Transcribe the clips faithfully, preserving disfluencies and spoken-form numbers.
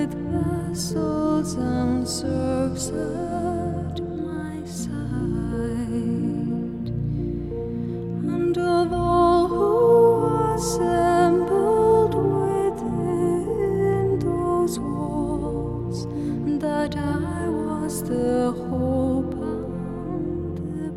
with vessels and serfs at my side, and of all who assembled within those walls, that I was the hope and the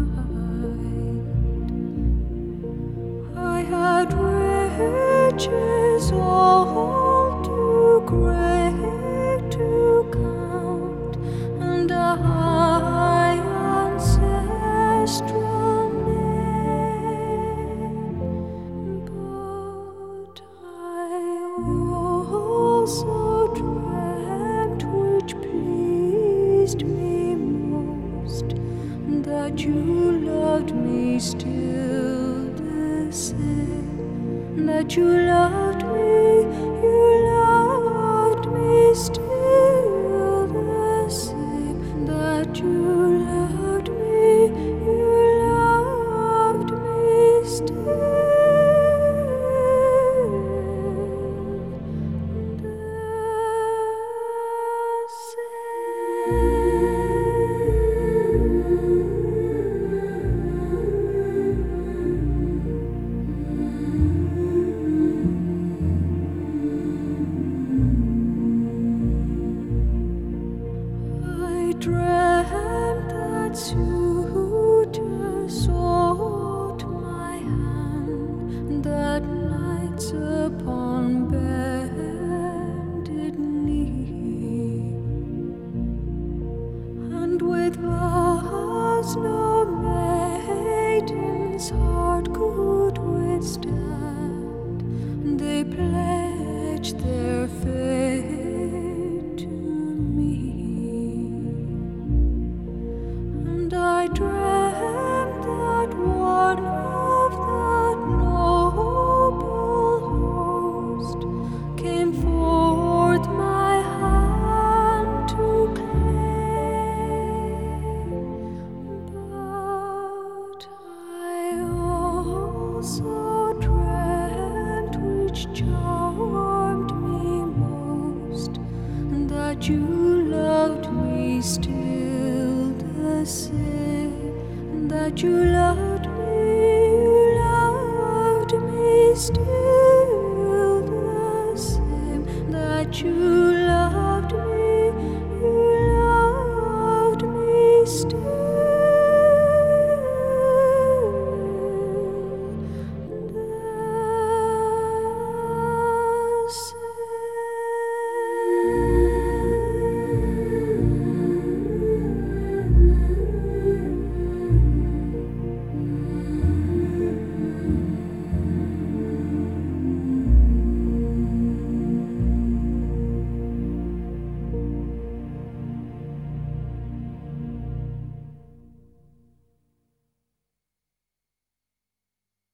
pride. I had riches all too great to count, and a high ancestral name, but I also dreamt, which pleased me most, that you loved me still the same, that you loved me, you loved me still the same, that you loved me, you loved me still the dreamt that suitors sought my hand, that knights upon bended knee, and with vows no maiden's heart could withstand, they pledged their fate to me. I dreamt that one of that noble host came forth my hand to claim, but I also dreamt, which charmed me most, that you loved me still the same, that you loved me, you loved me still the same, that you